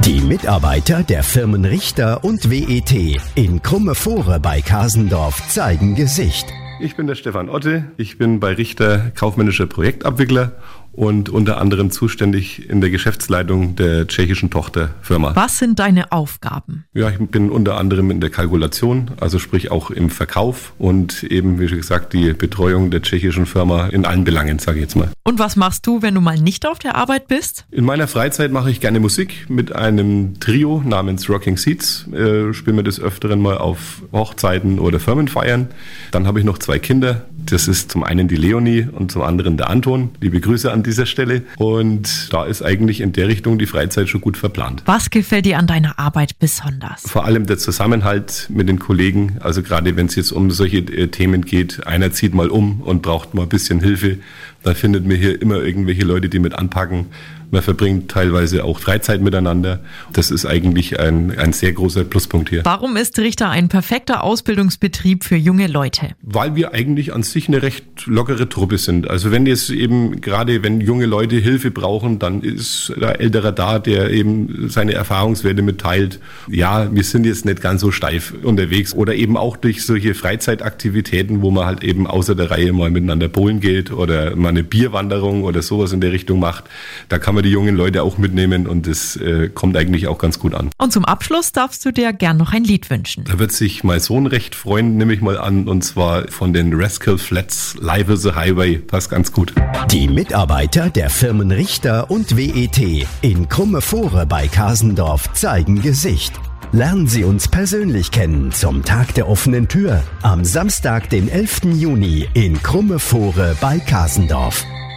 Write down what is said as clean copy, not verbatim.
Die Mitarbeiter der Firmen Richter und WET in Krummefore bei Kasendorf zeigen Gesicht. Ich bin der Stefan Otte, ich bin bei Richter kaufmännischer Projektabwickler und unter anderem zuständig in der Geschäftsleitung der tschechischen Tochterfirma. Was sind deine Aufgaben? Ja, ich bin unter anderem in der Kalkulation, also sprich auch im Verkauf und eben, wie schon gesagt, die Betreuung der tschechischen Firma in allen Belangen, sage ich jetzt mal. Und was machst du, wenn du mal nicht auf der Arbeit bist? In meiner Freizeit mache ich gerne Musik mit einem Trio namens Rocking Seeds. Spielen wir des Öfteren mal auf Hochzeiten oder Firmenfeiern. Dann habe ich noch 2 Kinder. Das ist zum einen die Leonie und zum anderen der Anton. Liebe Grüße an dieser Stelle. Und da ist eigentlich in der Richtung die Freizeit schon gut verplant. Was gefällt dir an deiner Arbeit besonders? Vor allem der Zusammenhalt mit den Kollegen. Also gerade wenn es jetzt um solche Themen geht, einer zieht mal um und braucht mal ein bisschen Hilfe. Da findet man hier immer irgendwelche Leute, die mit anpacken. Man verbringt teilweise auch Freizeit miteinander. Das ist eigentlich ein sehr großer Pluspunkt hier. Warum ist Richter ein perfekter Ausbildungsbetrieb für junge Leute? Weil wir eigentlich an sich eine recht lockere Truppe sind. Also wenn jetzt eben, gerade wenn junge Leute Hilfe brauchen, dann ist der Ältere da, der eben seine Erfahrungswerte mitteilt. Ja, wir sind jetzt nicht ganz so steif unterwegs. Oder eben auch durch solche Freizeitaktivitäten, wo man halt eben außer der Reihe mal miteinander bowlen geht oder mal eine Bierwanderung oder sowas in der Richtung macht. Da kann man die jungen Leute auch mitnehmen und das kommt eigentlich auch ganz gut an. Und zum Abschluss darfst du dir gern noch ein Lied wünschen. Da wird sich mein Sohn recht freuen, nehme ich mal an, und zwar von den Rascal Flatts, Live is a Highway. Passt ganz gut. Die Mitarbeiter der Firmen Richter und WET in Krummefore bei Kasendorf zeigen Gesicht. Lernen Sie uns persönlich kennen zum Tag der offenen Tür am Samstag, den 11. Juni in Krummefore bei Kasendorf.